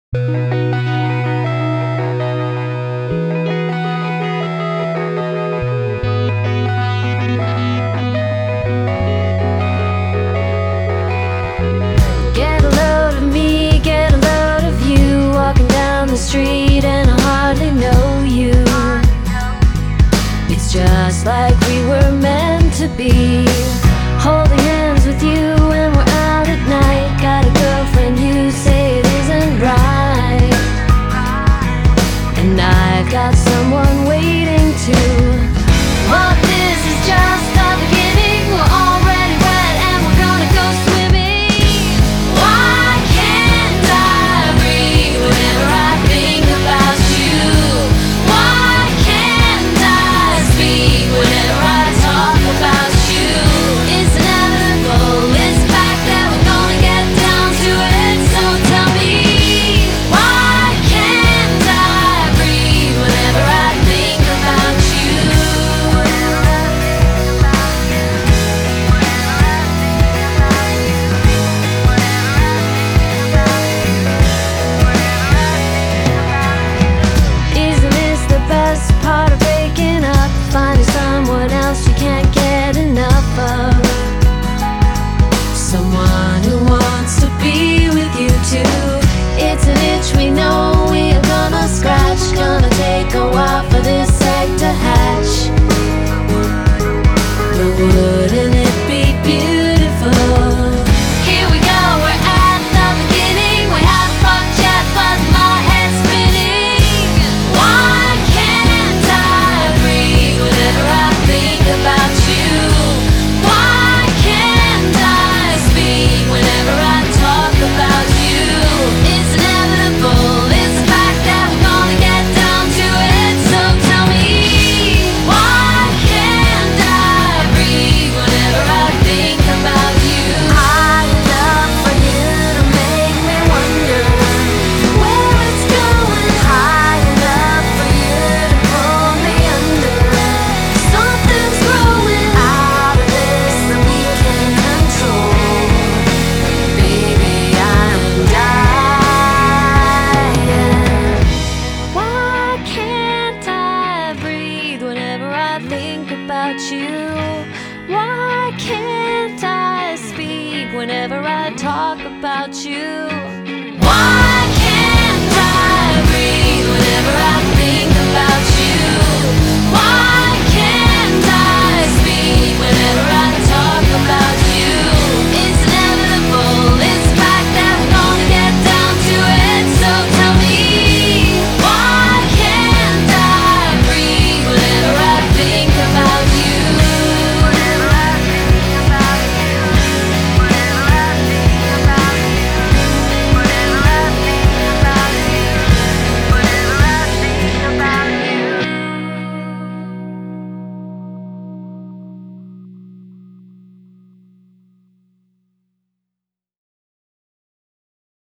Get a load of me, get a load of you, walking down the street and I hardly know you. It's just like we were meant to be, holding hands with you when we're out at night. Got a girlfriend, you say it isn't right, and I've got someone waiting too. But this is just the beginning. We're already wet and we're gonna go swimming. Why can't I breathe whenever I think about you? Why can't I speak whenever I talk about you? It's inevitable, it's a fact that we're gonna get down to it. So tell me, why can't I breathe whenever I think about you? Isn't this the best part of breaking up? Finding someone else you can't get enough of, someone who wants to be with you too. It's an itch we know we are gonna scratch. Gonna take a while for this egg to hatch. The wood